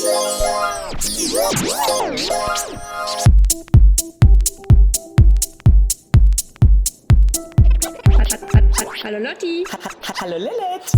Hallo Lotti. Hallo Lilith.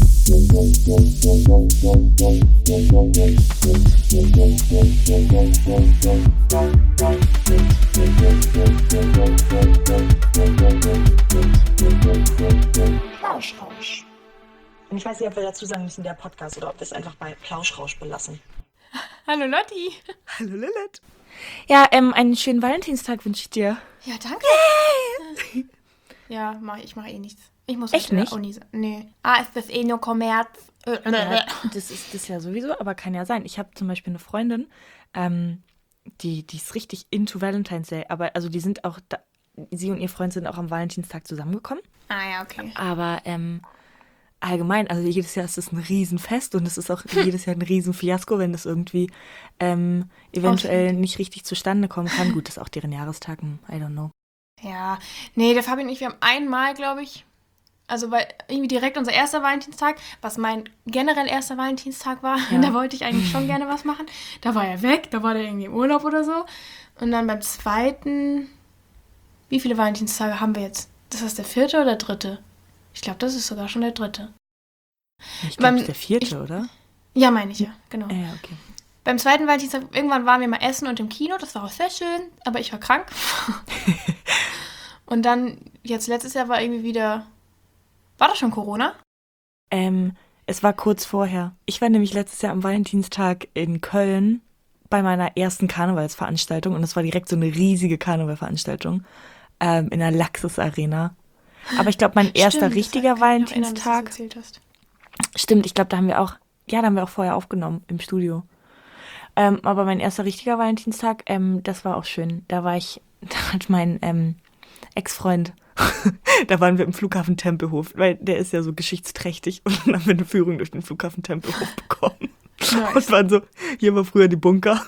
Plauschrausch. Und ich weiß nicht, ob wir dazu sagen müssen, der Podcast, oder ob wir es einfach bei Plauschrausch belassen. Hallo Lotti. Hallo Lilith. Ja, einen schönen Valentinstag wünsche ich dir. Ja, danke. Yay! Ja, ich mache eh nichts. Ich muss Echt nicht? Uni sein. Nee. Ist das eh nur Kommerz? Ja, das ist das ja sowieso, aber kann ja sein. Ich habe zum Beispiel eine Freundin, die ist richtig into Valentine's Day, aber also die sind auch, sie und ihr Freund sind auch am Valentinstag zusammengekommen. Ah ja, okay. Aber allgemein, also jedes Jahr ist es ein Riesenfest und es ist auch jedes Jahr ein Riesenfiasko, wenn das irgendwie eventuell nicht richtig zustande kommen kann. Gut, das ist auch deren Tag, I don't know. Ja, nee, der Fabian und ich, wir haben einmal, glaube ich, also weil irgendwie direkt unser erster Valentinstag, was mein generell erster Valentinstag war, Ja. da wollte ich eigentlich schon gerne was machen. Da war er weg, da war der irgendwie im Urlaub oder so. Und dann beim zweiten, wie viele Valentinstage haben wir jetzt? Das ist der 4. oder 3.? Ich glaube, das ist sogar schon der 3. Ich glaube, es ist der 4., oder? Ja, meine ich ja, genau. Ja, okay. Beim zweiten Valentinstag, irgendwann waren wir mal essen und im Kino, das war auch sehr schön, aber ich war krank. Und dann, jetzt letztes Jahr war irgendwie wieder, war das schon Corona? Es war kurz vorher. Ich war nämlich letztes Jahr am Valentinstag in Köln bei meiner ersten Karnevalsveranstaltung und es war direkt so eine riesige Karnevalveranstaltung in der Laxis Arena. Aber ich glaube, mein erster Stimmt, richtiger das kann ich mich erinnern, dass du Valentinstag, das erzählt hast. stimmt, ich glaube, da haben wir auch vorher aufgenommen im Studio. Aber mein erster richtiger Valentinstag, das war auch schön. Da hat mein Ex-Freund, da waren wir im Flughafen Tempelhof, weil der ist ja so geschichtsträchtig und dann haben wir eine Führung durch den Flughafen Tempelhof bekommen. Nice. Und waren so, hier war früher die Bunker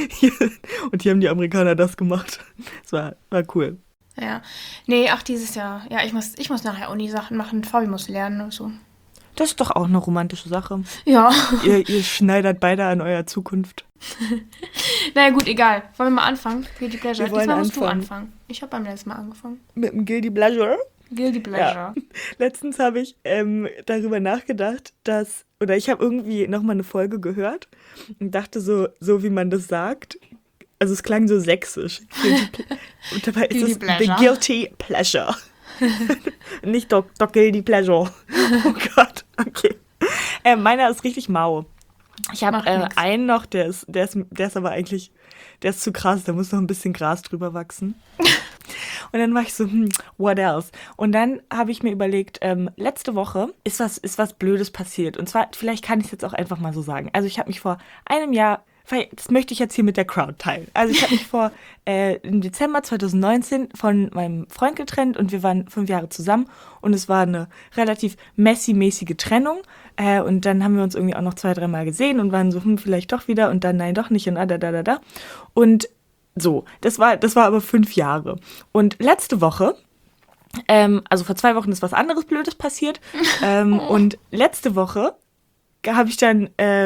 und hier haben die Amerikaner das gemacht. Das war cool. Ja. Nee, dieses Jahr. Ja, ich muss nachher Uni-Sachen machen. Fabi muss lernen und so. Das ist doch auch eine romantische Sache. Ja. Ihr schneidert beide an eurer Zukunft. Naja, gut, egal. Wollen wir mal anfangen? Guilty Pleasure. Wir wollen Diesmal musst du anfangen. anfangen. Ich habe beim letzten Mal angefangen. Mit dem Guilty Pleasure. Guilty Pleasure. Letztens habe ich darüber nachgedacht, oder ich habe irgendwie nochmal eine Folge gehört und dachte so wie man das sagt. Also es klang so sächsisch. Und dabei ist Guilty es Pleasure. the Guilty Pleasure. Nicht Doc Guilty Pleasure. Oh Gott, okay. Meiner ist richtig mau. Ich habe Macht nix. einen noch, der ist aber eigentlich, der ist zu krass, da muss noch ein bisschen Gras drüber wachsen. Und dann war ich so, what else? Und dann habe ich mir überlegt, letzte Woche ist was Blödes passiert. Und zwar, vielleicht kann ich es jetzt auch einfach mal so sagen. Also ich habe mich vor einem Jahr, das möchte ich jetzt hier mit der Crowd teilen. Also ich habe mich im Dezember 2019 von meinem Freund getrennt und wir waren 5 Jahre zusammen. Und es war eine relativ messy-mäßige Trennung. Und dann haben wir uns irgendwie auch noch 2-3 Mal gesehen und waren so, vielleicht doch wieder und dann nein, doch nicht und da. Und so, das war aber 5 Jahre. Und letzte Woche, also vor 2 Wochen ist was anderes Blödes passiert. Und letzte Woche habe ich dann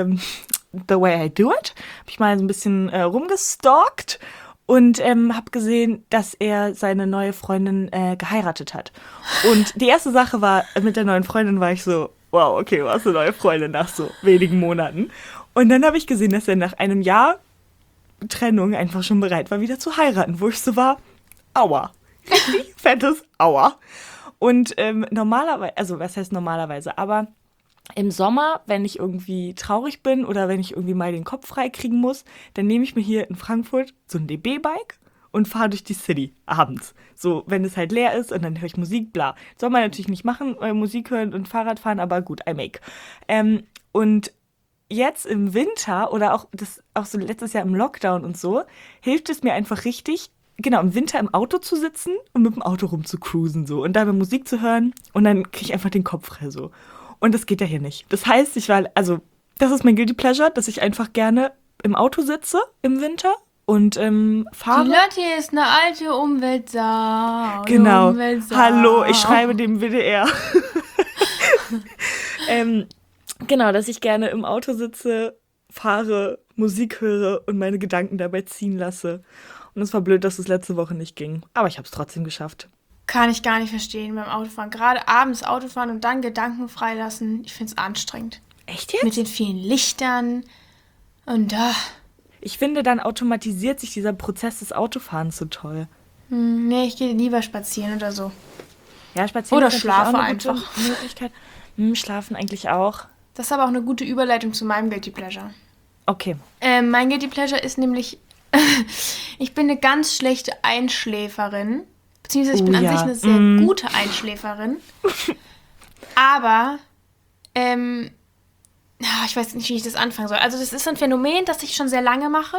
The Way I Do It, habe ich mal so ein bisschen rumgestalkt und habe gesehen, dass er seine neue Freundin geheiratet hat. Und die erste Sache war, mit der neuen Freundin war ich so, wow, okay, du hast eine neue Freundin nach so wenigen Monaten. Und dann habe ich gesehen, dass er nach einem Jahr Trennung einfach schon bereit war, wieder zu heiraten, wo ich so war, aua, richtig fettes Aua. Und normalerweise, also was heißt normalerweise, aber im Sommer, wenn ich irgendwie traurig bin oder wenn ich irgendwie mal den Kopf frei kriegen muss, dann nehme ich mir hier in Frankfurt so ein DB-Bike und fahre durch die City abends. So, wenn es halt leer ist und dann höre ich Musik, bla. Soll man natürlich nicht machen, Musik hören und Fahrrad fahren, aber gut, I make. Und jetzt im Winter oder auch so letztes Jahr im Lockdown und so, hilft es mir einfach richtig, genau, im Winter im Auto zu sitzen und mit dem Auto rumzucruisen so und dabei Musik zu hören und dann kriege ich einfach den Kopf frei so. Und das geht ja hier nicht. Das heißt, das ist mein Guilty Pleasure, dass ich einfach gerne im Auto sitze im Winter und fahre. Die Lotti ist eine alte Umweltsau. Genau. Umweltsau. Hallo, ich schreibe dem WDR. Genau, dass ich gerne im Auto sitze fahre, Musik höre und meine Gedanken dabei ziehen lasse. Und es war blöd, dass es letzte Woche nicht ging. Aber ich habe es trotzdem geschafft. Kann ich gar nicht verstehen beim Autofahren. Gerade abends Autofahren und dann Gedanken freilassen. Ich finde es anstrengend. Echt jetzt? Mit den vielen Lichtern und da. Ich finde, dann automatisiert sich dieser Prozess des Autofahrens so toll. Nee, ich gehe lieber spazieren oder so. Ja, spazieren Oder ist natürlich schlafe auch eine gute einfach. Möglichkeit. Schlafen eigentlich auch. Das ist aber auch eine gute Überleitung zu meinem Guilty Pleasure. Okay. Mein Guilty Pleasure ist nämlich, ich bin eine ganz schlechte Einschläferin. Beziehungsweise ich bin an sich eine sehr gute Einschläferin. Aber, ich weiß nicht, wie ich das anfangen soll. Also das ist ein Phänomen, das ich schon sehr lange mache.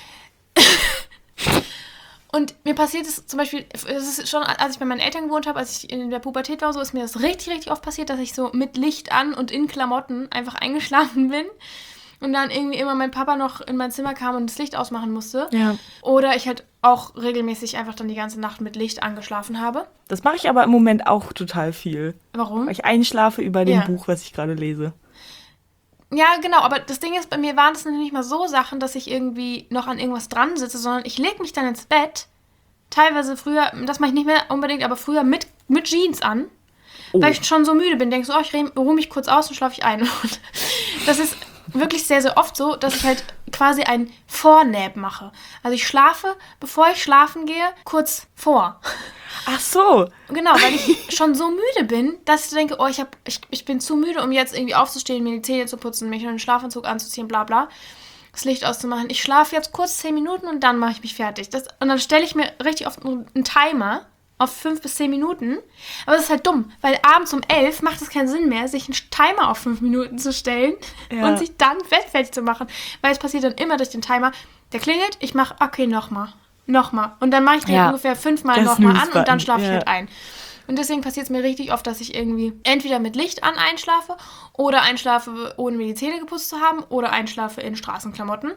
Und mir passiert es zum Beispiel, es ist schon, als ich bei meinen Eltern gewohnt habe, als ich in der Pubertät war, so ist mir das richtig, richtig oft passiert, dass ich so mit Licht an und in Klamotten einfach eingeschlafen bin. Und dann irgendwie immer mein Papa noch in mein Zimmer kam und das Licht ausmachen musste. Ja. Oder ich halt auch regelmäßig einfach dann die ganze Nacht mit Licht angeschlafen habe. Das mache ich aber im Moment auch total viel. Warum? Weil ich einschlafe über dem Ja. Buch, was ich gerade lese. Ja, genau, aber das Ding ist, bei mir waren das nicht mal so Sachen, dass ich irgendwie noch an irgendwas dran sitze, sondern ich lege mich dann ins Bett, teilweise früher, das mache ich nicht mehr unbedingt, aber früher mit Jeans an, weil ich schon so müde bin, denke so, ich ruhe mich kurz aus und schlafe ich ein. Und das ist wirklich sehr, sehr oft so, dass ich halt quasi ein Vornap mache. Also ich schlafe, bevor ich schlafen gehe, kurz vor. Ach so. Genau, weil ich schon so müde bin, dass ich denke, ich bin zu müde, um jetzt irgendwie aufzustehen, mir die Zähne zu putzen, mich in einen Schlafanzug anzuziehen, bla bla, das Licht auszumachen. Ich schlafe jetzt kurz 10 Minuten und dann mache ich mich fertig. Und dann stelle ich mir richtig oft einen Timer auf 5 bis 10 Minuten. Aber das ist halt dumm, weil abends um 11 macht es keinen Sinn mehr, sich einen Timer auf 5 Minuten zu stellen und sich dann fertig zu machen. Weil es passiert dann immer durch den Timer, der klingelt, ich mache, okay, nochmal. Und dann mache ich den ungefähr 5-mal nochmal an und dann schlafe ich halt ein. Und deswegen passiert es mir richtig oft, dass ich irgendwie entweder mit Licht an einschlafe oder einschlafe, ohne mir die Zähne geputzt zu haben oder einschlafe in Straßenklamotten.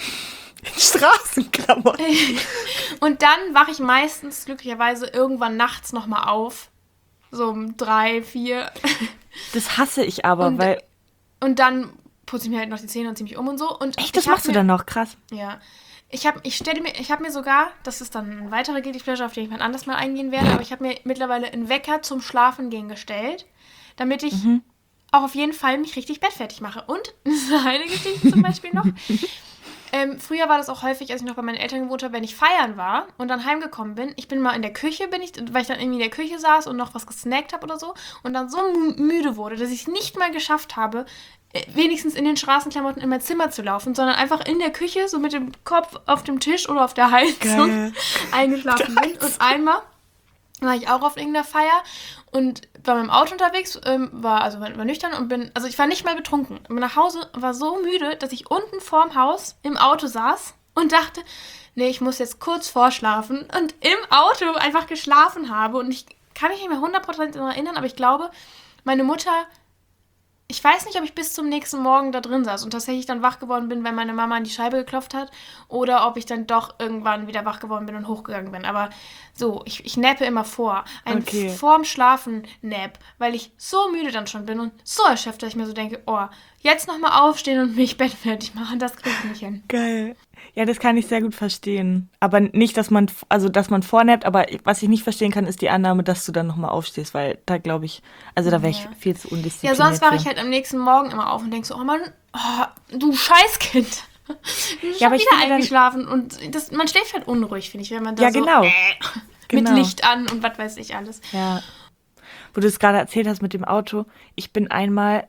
Straßenklamotten. Und dann wache ich meistens glücklicherweise irgendwann nachts nochmal auf. So um 3, 4. Das hasse ich aber, weil... Und dann putze ich mir halt noch die Zähne und ziehe mich um und so. Und Echt, das machst du dann noch? Krass. Ja. Ich habe mir sogar, das ist dann ein weiterer Guilty Pleasure, auf den ich mal anders mal eingehen werde, aber ich habe mir mittlerweile einen Wecker zum Schlafengehen gestellt, damit ich auch auf jeden Fall mich richtig bettfertig mache. Und, das ist eine Geschichte zum Beispiel noch, früher war das auch häufig, als ich noch bei meinen Eltern gewohnt habe, wenn ich feiern war und dann heimgekommen bin, ich bin mal in der Küche, weil ich dann irgendwie in der Küche saß und noch was gesnackt habe oder so und dann so müde wurde, dass ich es nicht mal geschafft habe, wenigstens in den Straßenklamotten in mein Zimmer zu laufen, sondern einfach in der Küche, so mit dem Kopf auf dem Tisch oder auf der Heizung eingeschlafen bin. Und einmal war ich auch auf irgendeiner Feier und war mit dem Auto unterwegs, war nüchtern und ich war nicht mal betrunken. Bin nach Hause, war so müde, dass ich unten vorm Haus im Auto saß und dachte, nee, ich muss jetzt kurz vorschlafen und im Auto einfach geschlafen habe. Und ich kann mich nicht mehr 100% daran erinnern, aber ich glaube, meine Mutter... Ich weiß nicht, ob ich bis zum nächsten Morgen da drin saß und tatsächlich dann wach geworden bin, wenn meine Mama an die Scheibe geklopft hat oder ob ich dann doch irgendwann wieder wach geworden bin und hochgegangen bin. Aber so, ich nappe immer vor. Vorm Schlafen Nap, weil ich so müde dann schon bin und so erschöpft, dass ich mir so denke, jetzt nochmal aufstehen und mich bettfertig machen, das kriege ich nicht hin. Geil. Ja, das kann ich sehr gut verstehen. Aber nicht, dass man vornappt, aber was ich nicht verstehen kann, ist die Annahme, dass du dann nochmal aufstehst, weil da glaube ich, da wäre ich viel zu undiszipliniert. Ja, sonst wache ich halt am nächsten Morgen immer auf und denke so, oh Mann, du Scheißkind. Du bist schon wieder eingeschlafen und man schläft halt unruhig, finde ich, wenn man da mit Licht an und was weiß ich alles. Ja, wo du es gerade erzählt hast mit dem Auto, ich bin einmal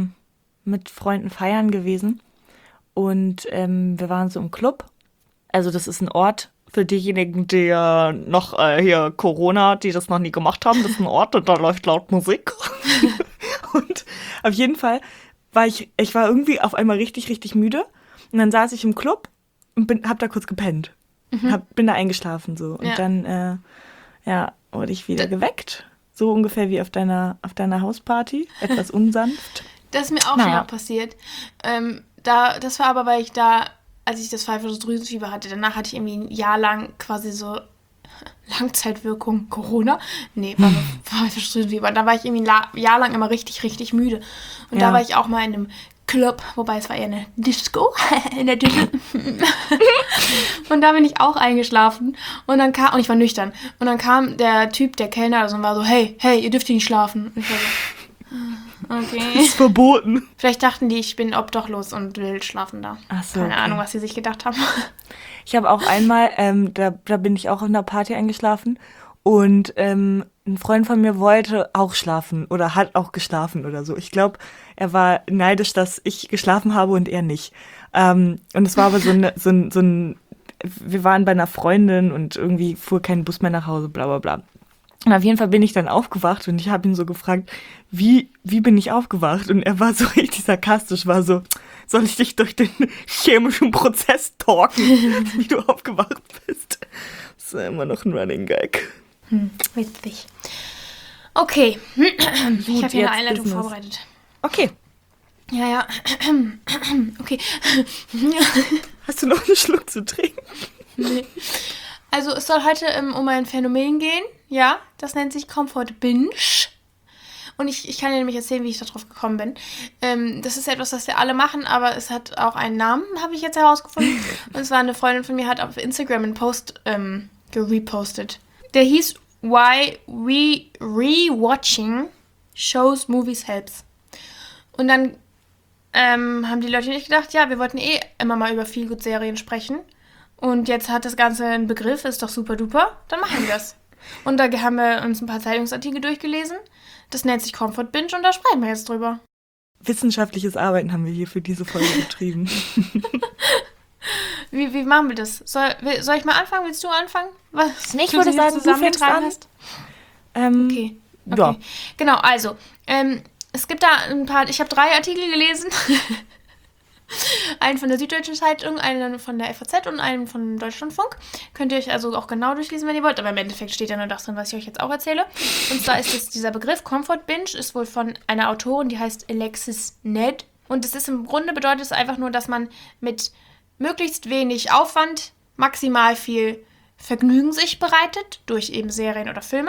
mit Freunden feiern gewesen. Und wir waren so im Club. Also das ist ein Ort für diejenigen, die noch hier Corona, die das noch nie gemacht haben. Das ist ein Ort und da läuft laut Musik. Und auf jeden Fall war ich war irgendwie auf einmal richtig, richtig müde. Und dann saß ich im Club und hab da kurz gepennt. Bin da eingeschlafen so. Und dann wurde ich wieder geweckt. So ungefähr wie auf deiner Hausparty. Etwas unsanft. Das ist mir auch schon mal passiert. Das war aber, weil ich als ich das pfeifische Drüsenfieber hatte, danach hatte ich irgendwie ein Jahr lang quasi so Langzeitwirkung Corona. Nee, war pfeifisches Drüsenfieber. Und da war ich irgendwie ein Jahr lang immer richtig, richtig müde. Und da war ich auch mal in einem Club, wobei es war eher eine Disco in der Disco. Und da bin ich auch eingeschlafen und ich war nüchtern. Und dann kam der Typ, der Kellner, und war so, hey, ihr dürft hier nicht schlafen. Und ich war so, okay. Das ist verboten. Vielleicht dachten die, ich bin obdachlos und will schlafen da. Ach so, Keine okay. Ahnung, was sie sich gedacht haben. Ich habe auch einmal, da bin ich auch auf einer Party eingeschlafen und ein Freund von mir wollte auch schlafen oder hat auch geschlafen oder so. Ich glaube, er war neidisch, dass ich geschlafen habe und er nicht. Und es war aber so ein, wir waren bei einer Freundin und irgendwie fuhr kein Bus mehr nach Hause, bla bla bla. Und auf jeden Fall bin ich dann aufgewacht und ich habe ihn so gefragt, wie bin ich aufgewacht? Und er war so richtig sarkastisch, war so, soll ich dich durch den chemischen Prozess talken, wie du aufgewacht bist? Das ist ja immer noch ein Running Gag. Witzig. Okay. Ich habe hier eine jetzt Einleitung Business. vorbereitet. Okay. Ja. Okay. Hast du noch einen Schluck zu trinken? Nee. Also es soll heute um ein Phänomen gehen. Ja, das nennt sich Comfort Binge. Und ich kann dir nämlich erzählen, wie ich darauf gekommen bin. Das ist etwas, das wir alle machen, aber es hat auch einen Namen, habe ich jetzt herausgefunden. Und zwar eine Freundin von mir hat auf Instagram einen Post gerepostet. Der hieß Why Rewatching Shows, Movies Helps. Und dann haben die Leute nicht gedacht, ja, wir wollten immer mal über Feelgood-Serien sprechen. Und jetzt hat das Ganze einen Begriff, ist doch super duper, dann machen wir das. Und da haben wir uns ein paar Zeitungsartikel durchgelesen. Das nennt sich Comfort Binge und da sprechen wir jetzt drüber. Wissenschaftliches Arbeiten haben wir hier für diese Folge betrieben. Wie machen wir das? Soll ich mal anfangen? Willst du anfangen? Was Ich würde sagen, du fängst an. Hast? Okay. Ja. Genau, also, es gibt da ein paar, ich habe 3 Artikel gelesen. Einen von der Süddeutschen Zeitung, einen von der FAZ und einen von Deutschlandfunk. Könnt ihr euch also auch genau durchlesen, wenn ihr wollt. Aber im Endeffekt steht ja nur das drin, was ich euch jetzt auch erzähle. Und zwar ist es dieser Begriff Comfort Binge, ist wohl von einer Autorin, die heißt Alexis Ned. Und es ist im Grunde, bedeutet es einfach nur, dass man mit möglichst wenig Aufwand maximal viel Vergnügen sich bereitet, durch eben Serien oder Filme.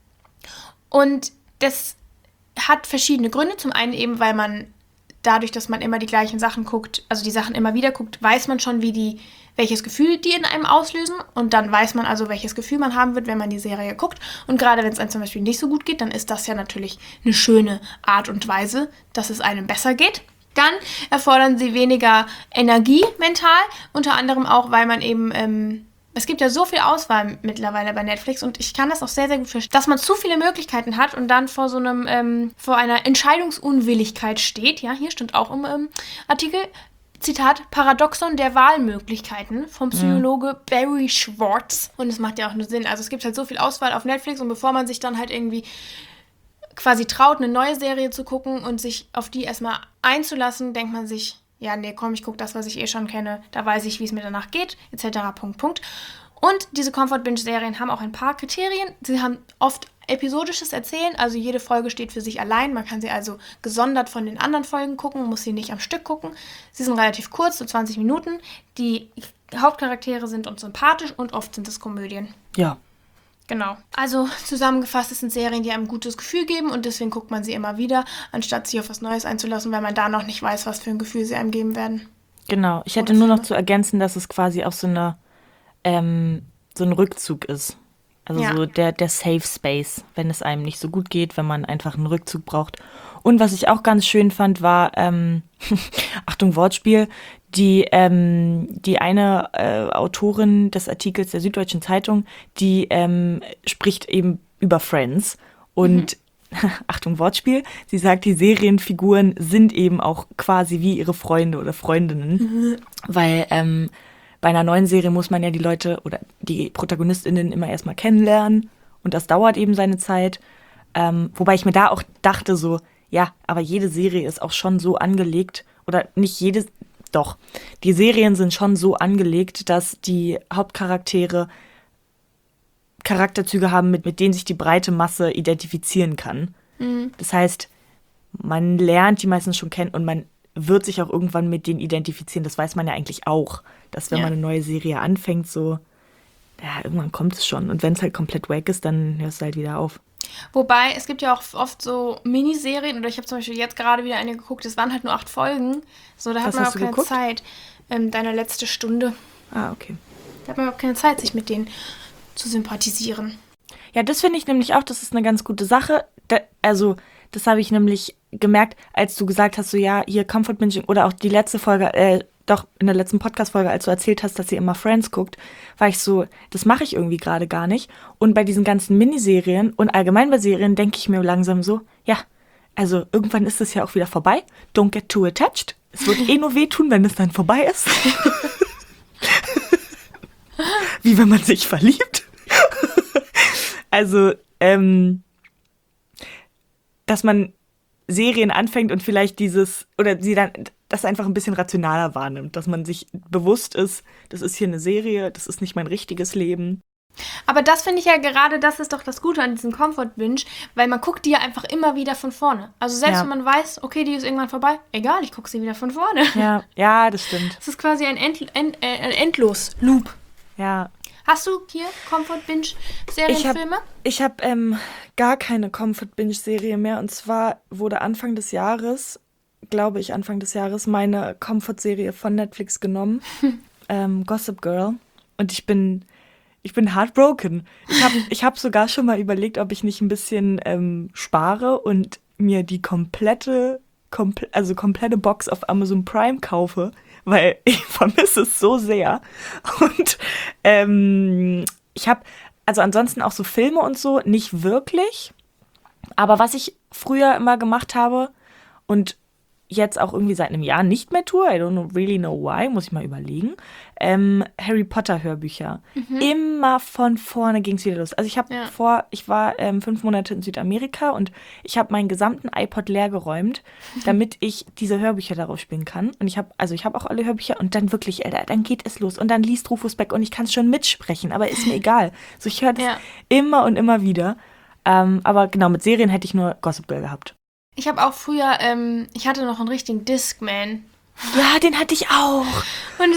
Und das hat verschiedene Gründe. Zum einen eben, weil man dadurch, dass man immer die gleichen Sachen guckt, also die Sachen immer wieder guckt, weiß man schon, welches Gefühl die in einem auslösen. Und dann weiß man also, welches Gefühl man haben wird, wenn man die Serie guckt. Und gerade wenn es einem zum Beispiel nicht so gut geht, dann ist das ja natürlich eine schöne Art und Weise, dass es einem besser geht. Dann erfordern sie weniger Energie mental, unter anderem auch, weil man eben, es gibt ja so viel Auswahl mittlerweile bei Netflix und ich kann das auch sehr, sehr gut verstehen, dass man zu viele Möglichkeiten hat und dann vor so vor einer Entscheidungsunwilligkeit steht. Ja, hier stand auch im Artikel, Zitat, Paradoxon der Wahlmöglichkeiten vom Psychologe Barry Schwartz. Und es macht ja auch nur Sinn. Also es gibt halt so viel Auswahl auf Netflix und bevor man sich dann halt irgendwie quasi traut, eine neue Serie zu gucken und sich auf die erstmal einzulassen, denkt man sich, ja, nee, komm, ich gucke das, was ich schon kenne, da weiß ich, wie es mir danach geht, etc. Punkt. Und diese Comfort-Binge-Serien haben auch ein paar Kriterien. Sie haben oft episodisches Erzählen, also jede Folge steht für sich allein. Man kann sie also gesondert von den anderen Folgen gucken, muss sie nicht am Stück gucken. Sie sind relativ kurz, so 20 Minuten. Die Hauptcharaktere sind uns sympathisch und oft sind es Komödien. Ja. Genau. Also zusammengefasst, es sind Serien, die einem ein gutes Gefühl geben und deswegen guckt man sie immer wieder, anstatt sich auf was Neues einzulassen, weil man da noch nicht weiß, was für ein Gefühl sie einem geben werden. Genau. Ich hätte nur noch zu ergänzen, dass es quasi auch so ein Rückzug ist. Also Ja. so der Safe Space, wenn es einem nicht so gut geht, wenn man einfach einen Rückzug braucht. Und was ich auch ganz schön fand, war, Achtung, Wortspiel, die eine Autorin des Artikels der Süddeutschen Zeitung, die spricht eben über Friends und Achtung, Wortspiel, sie sagt, die Serienfiguren sind eben auch quasi wie ihre Freunde oder Freundinnen, weil bei einer neuen Serie muss man ja die Leute oder die ProtagonistInnen immer erstmal kennenlernen und das dauert eben seine Zeit, wobei ich mir da auch dachte so, ja, aber jede Serie ist auch schon so angelegt, oder nicht jede, doch, die Serien sind schon so angelegt, dass die Hauptcharaktere Charakterzüge haben, mit denen sich die breite Masse identifizieren kann. Das heißt, man lernt die meistens schon kennen und man wird sich auch irgendwann mit denen identifizieren. Das weiß man ja eigentlich auch, dass wenn man eine neue Serie anfängt, so ja, irgendwann kommt es schon. Und wenn es halt komplett wack ist, dann hörst du halt wieder auf. Wobei, es gibt ja auch oft so Miniserien, oder ich habe zum Beispiel jetzt gerade wieder eine geguckt, es waren halt nur 8 Folgen. So, da hat Was man hast auch du keine geguckt? Zeit. Deine letzte Stunde. Ah, okay. Da hat man auch keine Zeit, sich mit denen zu sympathisieren. Ja, das finde ich nämlich auch, das ist eine ganz gute Sache. Das habe ich nämlich gemerkt, als du gesagt hast, so ja, hier Comfort Binging oder auch die letzte Folge, doch in der letzten Podcast-Folge, als du erzählt hast, dass ihr immer Friends guckt, war ich so, das mache ich irgendwie gerade gar nicht. Und bei diesen ganzen Miniserien und allgemein bei Serien denke ich mir langsam so, ja, also irgendwann ist es ja auch wieder vorbei. Don't get too attached. Es wird eh nur wehtun, wenn es dann vorbei ist. Wie wenn man sich verliebt. Also, dass man Serien anfängt und vielleicht oder sie dann das einfach ein bisschen rationaler wahrnimmt, dass man sich bewusst ist, das ist hier eine Serie, das ist nicht mein richtiges Leben. Aber das finde ich ja gerade, das ist doch das Gute an diesem Comfort Binge, weil man guckt die ja einfach immer wieder von vorne. Also selbst wenn man weiß, okay, die ist irgendwann vorbei, egal, ich gucke sie wieder von vorne. Ja, das stimmt. Das ist quasi ein Endlos-Loop. Ja. Hast du hier Comfort Binge Serienfilme? Ich habe gar keine Comfort Binge Serie mehr, und zwar wurde Anfang des Jahres meine Comfort Serie von Netflix genommen, Gossip Girl, und ich bin heartbroken. Ich hab sogar schon mal überlegt, ob ich nicht ein bisschen spare und mir die komplette Box auf Amazon Prime kaufe, weil ich vermisse es so sehr. Und ich habe also ansonsten auch so Filme und so nicht wirklich. Aber was ich früher immer gemacht habe und jetzt auch irgendwie seit einem Jahr nicht mehr tue, I don't really know why, muss ich mal überlegen, Harry Potter Hörbücher. Immer von vorne ging es wieder los. Also ich war 5 Monate in Südamerika und ich habe meinen gesamten iPod leer geräumt, damit ich diese Hörbücher darauf spielen kann. Und ich habe auch alle Hörbücher, und dann wirklich, dann geht es los. Und dann liest Rufus Beck und ich kann es schon mitsprechen, aber ist mir egal. So, ich höre das immer und immer wieder. Aber genau, mit Serien hätte ich nur Gossip Girl gehabt. Ich habe auch früher, ich hatte noch einen richtigen Discman. Ja, den hatte ich auch. Und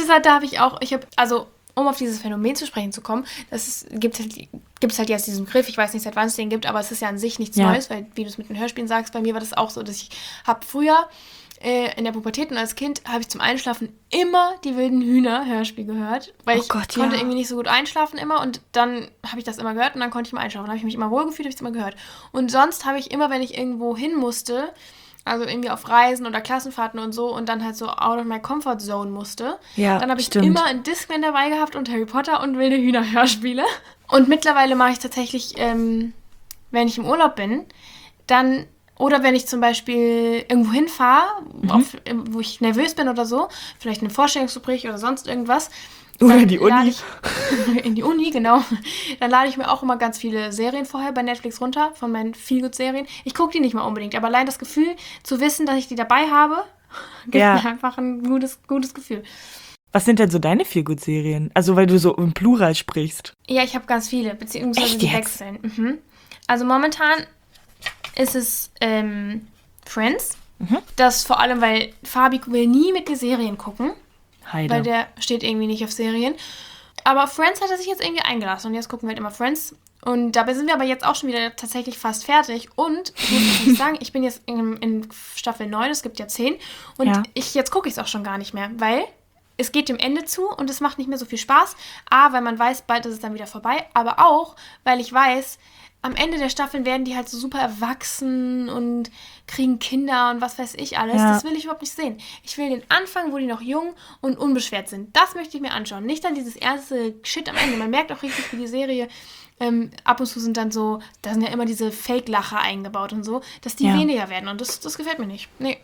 um auf dieses Phänomen zu sprechen zu kommen, gibt es halt jetzt diesen Begriff, ich weiß nicht, seit wann es den gibt, aber es ist ja an sich nichts Neues, weil, wie du es mit den Hörspielen sagst, bei mir war das auch so, dass ich habe früher in der Pubertät und als Kind habe ich zum Einschlafen immer die wilden Hühner-Hörspiel gehört, weil konnte irgendwie nicht so gut einschlafen immer, und dann habe ich das immer gehört und dann konnte ich mal einschlafen. Dann habe ich mich immer wohlgefühlt, habe ich es immer gehört. Und sonst habe ich immer, wenn ich irgendwo hin musste, also irgendwie auf Reisen oder Klassenfahrten und so, und dann halt so out of my comfort zone musste, dann habe ich immer einen Discman dabei gehabt und Harry Potter und wilde Hühner-Hörspiele. Und mittlerweile mache ich tatsächlich, wenn ich im Urlaub bin, dann, oder wenn ich zum Beispiel irgendwo hinfahre, wo ich nervös bin oder so, vielleicht in einem Vorstellungsgespräch oder sonst irgendwas. Oder die Uni. In die Uni, genau. Dann lade ich mir auch immer ganz viele Serien vorher bei Netflix runter, von meinen Feelgood-Serien. Ich gucke die nicht mal unbedingt, aber allein das Gefühl zu wissen, dass ich die dabei habe, gibt mir einfach ein gutes Gefühl. Was sind denn so deine Feelgood-Serien? Also, weil du so im Plural sprichst. Ja, ich habe ganz viele, beziehungsweise die wechseln. Also momentan ist es Friends. Das vor allem, weil Fabi will nie mit mir Serien gucken. Heide. Weil der steht irgendwie nicht auf Serien. Aber Friends hat er sich jetzt irgendwie eingelassen. Und jetzt gucken wir halt immer Friends. Und dabei sind wir aber jetzt auch schon wieder tatsächlich fast fertig. Und ich muss nicht sagen, ich bin jetzt in Staffel 9, es gibt ja 10. Und jetzt gucke ich es auch schon gar nicht mehr. Weil es geht dem Ende zu und es macht nicht mehr so viel Spaß. Weil man weiß, bald ist es dann wieder vorbei. Aber auch, weil ich weiß, am Ende der Staffeln werden die halt so super erwachsen und kriegen Kinder und was weiß ich alles. Das will ich überhaupt nicht sehen. Ich will den Anfang, wo die noch jung und unbeschwert sind. Das möchte ich mir anschauen. Nicht dann dieses erste Shit am Ende. Man merkt auch richtig, wie die Serie ab und zu sind dann so, da sind ja immer diese Fake-Lacher eingebaut und so, dass die weniger werden. Und das gefällt mir nicht. Nee.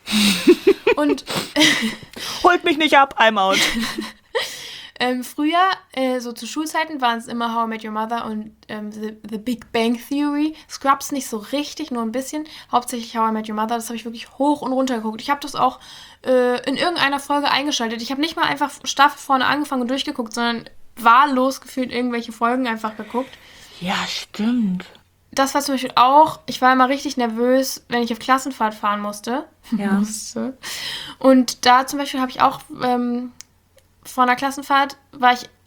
Und holt mich nicht ab, I'm out. Früher, so zu Schulzeiten, waren es immer How I Met Your Mother und The Big Bang Theory. Scrubs nicht so richtig, nur ein bisschen. Hauptsächlich How I Met Your Mother, das habe ich wirklich hoch und runter geguckt. Ich habe das auch in irgendeiner Folge eingeschaltet. Ich habe nicht mal einfach Staffel vorne angefangen und durchgeguckt, sondern wahllos gefühlt irgendwelche Folgen einfach geguckt. Ja, stimmt. Das war zum Beispiel auch, ich war immer richtig nervös, wenn ich auf Klassenfahrt fahren musste. Ja. Und da zum Beispiel habe ich auch... vor einer Klassenfahrt war ich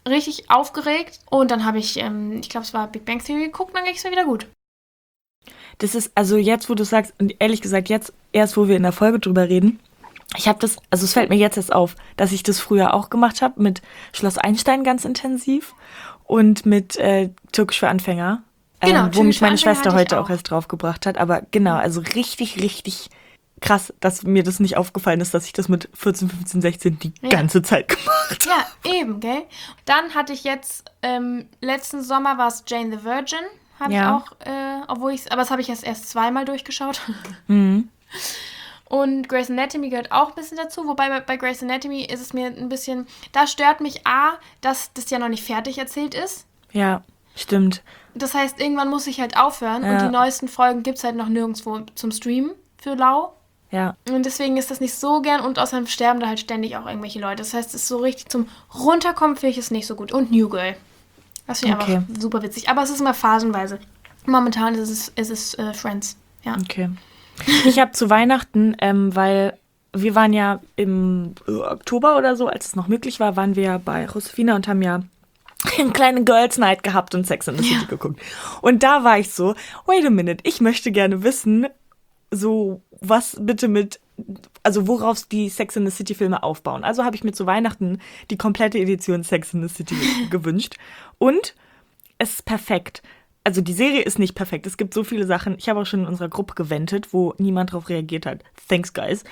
richtig aufgeregt. Und dann habe ich, ich glaube, es war Big Bang Theory geguckt, dann ging es mir wieder gut. Das ist, also jetzt, wo du sagst, und ehrlich gesagt, jetzt erst, wo wir in der Folge drüber reden, ich habe das, also es fällt mir jetzt erst auf, dass ich das früher auch gemacht habe, mit Schloss Einstein ganz intensiv und mit Türkisch für Anfänger, Genau, wo Türkisch mich für meine Anfänger Schwester hatte ich heute auch auch. erst draufgebracht hat. Aber genau, also richtig, richtig krass, dass mir das nicht aufgefallen ist, dass ich das mit 14, 15, 16 die Ja. ganze Zeit gemacht habe. Ja, eben, gell? Dann hatte ich jetzt, letzten Sommer war es Jane the Virgin, habe Ja. ich auch, aber das habe ich erst zweimal durchgeschaut. Mhm. Und Grey's Anatomy gehört auch ein bisschen dazu, wobei bei Grey's Anatomy ist es mir ein bisschen, da stört mich dass das ja noch nicht fertig erzählt ist. Ja, stimmt. Das heißt, irgendwann muss ich halt aufhören Ja. und die neuesten Folgen gibt es halt noch nirgendwo zum Streamen für lau. Ja, Und deswegen ist das nicht so gern und außerdem sterben da halt ständig auch irgendwelche Leute. Das heißt, es ist so richtig zum Runterkommen finde ich es nicht so gut. Und New Girl. Das finde ich Okay. einfach super witzig. Aber es ist immer phasenweise. Momentan ist es Friends. Ja. okay. Ich habe zu Weihnachten, weil wir waren ja im Oktober oder so, als es noch möglich war, waren wir bei Josefina und haben ja eine kleine Girls Night gehabt und Sex and the City geguckt. Und da war ich so, wait a minute, ich möchte gerne wissen, so was bitte also worauf die Sex and the City Filme aufbauen. Also habe ich mir zu Weihnachten die komplette Edition Sex and the City gewünscht. Und es ist perfekt. Also die Serie ist nicht perfekt. Es gibt so viele Sachen. Ich habe auch schon in unserer Gruppe gewendet, wo niemand drauf reagiert hat. Thanks, guys.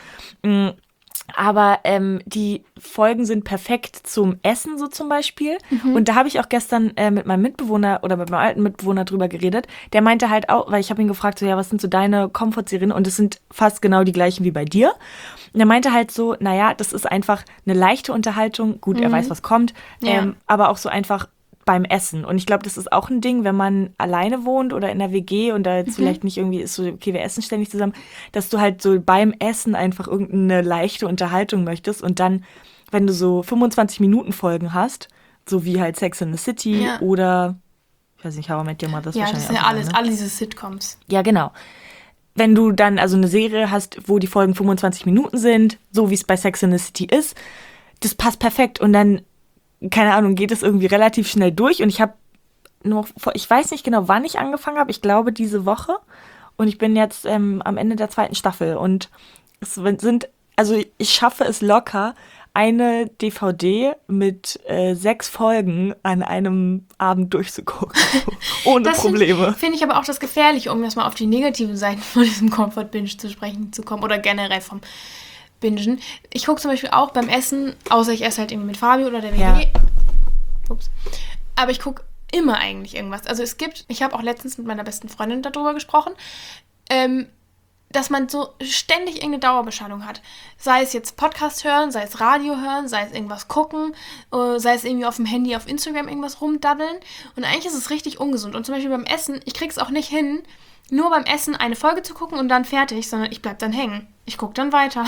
Aber die Folgen sind perfekt zum Essen so zum Beispiel. Und da habe ich auch gestern mit meinem Mitbewohner oder mit meinem alten Mitbewohner drüber geredet. Der meinte halt auch, weil ich habe ihn gefragt, so ja, was sind so deine Komfortserien? Und es sind fast genau die gleichen wie bei dir. Und er meinte halt so, naja, das ist einfach eine leichte Unterhaltung. Gut, er weiß, was kommt. Ja. Aber auch so einfach beim Essen. Und ich glaube, das ist auch ein Ding, wenn man alleine wohnt oder in der WG und da jetzt vielleicht nicht irgendwie ist so, okay, wir essen ständig zusammen, dass du halt so beim Essen einfach irgendeine leichte Unterhaltung möchtest und dann, wenn du so 25-Minuten-Folgen hast, so wie halt Sex and the City Ja. oder, ich weiß nicht, How I Met Your Mother ist Ja, das wahrscheinlich sind ja auch alles, so, ne? alle diese Sitcoms. Ja, genau. Wenn du dann also eine Serie hast, wo die Folgen 25 Minuten sind, so wie es bei Sex and the City ist, das passt perfekt und dann keine Ahnung, geht es irgendwie relativ schnell durch und ich habe ich weiß nicht genau, wann ich angefangen habe, ich glaube diese Woche und ich bin jetzt am Ende der 2. Staffel und es sind, also ich schaffe es locker, eine DVD mit 6 Folgen an einem Abend durchzugucken, ohne Das Probleme. finde ich aber auch das Gefährliche, um jetzt mal auf die negativen Seiten von diesem Comfort-Binge zu sprechen zu kommen oder generell vom Bingen. Ich gucke zum Beispiel auch beim Essen, außer ich esse halt irgendwie mit Fabio oder der WG. Ja. Ups. Aber ich gucke immer eigentlich irgendwas. Also ich habe auch letztens mit meiner besten Freundin darüber gesprochen, dass man so ständig irgendeine Dauerbeschallung hat. Sei es jetzt Podcast hören, sei es Radio hören, sei es irgendwas gucken, sei es irgendwie auf dem Handy, auf Instagram irgendwas rumdaddeln. Und eigentlich ist es richtig ungesund. Und zum Beispiel beim Essen, ich krieg's auch nicht hin, nur beim Essen eine Folge zu gucken und dann fertig, sondern ich bleib dann hängen. Ich gucke dann weiter.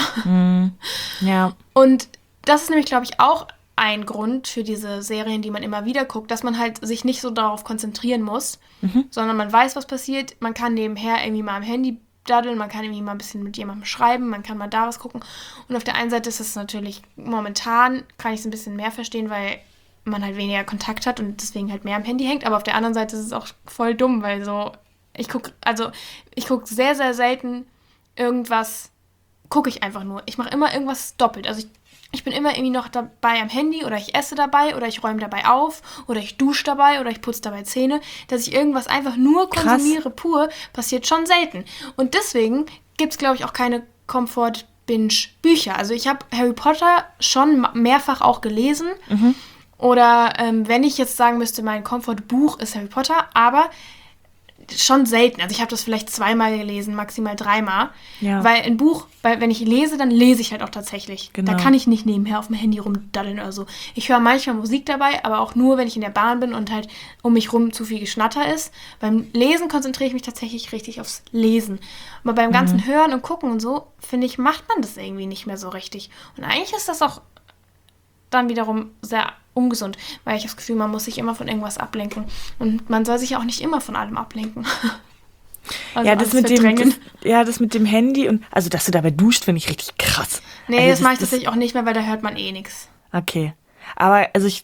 Ja, Und das ist nämlich, glaube ich, auch ein Grund für diese Serien, die man immer wieder guckt, dass man halt sich nicht so darauf konzentrieren muss, sondern man weiß, was passiert. Man kann nebenher irgendwie mal am Handy daddeln, man kann irgendwie mal ein bisschen mit jemandem schreiben, man kann mal da was gucken. Und auf der einen Seite ist es natürlich momentan, kann ich es ein bisschen mehr verstehen, weil man halt weniger Kontakt hat und deswegen halt mehr am Handy hängt. Aber auf der anderen Seite ist es auch voll dumm, weil so, ich gucke sehr, sehr selten irgendwas, gucke ich einfach nur. Ich mache immer irgendwas doppelt. Also ich bin immer irgendwie noch dabei am Handy oder ich esse dabei oder ich räume dabei auf oder ich dusche dabei oder ich putze dabei Zähne. Dass ich irgendwas einfach nur konsumiere pur, passiert schon selten. Und deswegen gibt es, glaube ich, auch keine Comfort-Binge-Bücher. Also ich habe Harry Potter schon mehrfach auch gelesen. Oder wenn ich jetzt sagen müsste, mein Comfort-Buch ist Harry Potter, aber schon selten. Also ich habe das vielleicht 2-mal gelesen, maximal 3-mal. Ja. Weil ein Buch, wenn ich lese, dann lese ich halt auch tatsächlich. Genau. Da kann ich nicht nebenher auf dem Handy rumdaddeln oder so. Ich höre manchmal Musik dabei, aber auch nur, wenn ich in der Bahn bin und halt um mich rum zu viel Geschnatter ist. Beim Lesen konzentriere ich mich tatsächlich richtig aufs Lesen. Aber beim ganzen Hören und Gucken und so, finde ich, macht man das irgendwie nicht mehr so richtig. Und eigentlich ist das auch dann wiederum sehr ungesund, weil ich das Gefühl, man muss sich immer von irgendwas ablenken. Und man soll sich auch nicht immer von allem ablenken. Also ja, das alles verdrängen. das mit dem Handy und also, dass du dabei duscht, finde ich richtig krass. Nee, Also das mache ich tatsächlich auch nicht mehr, weil da hört man eh nichts. Okay. Aber also ich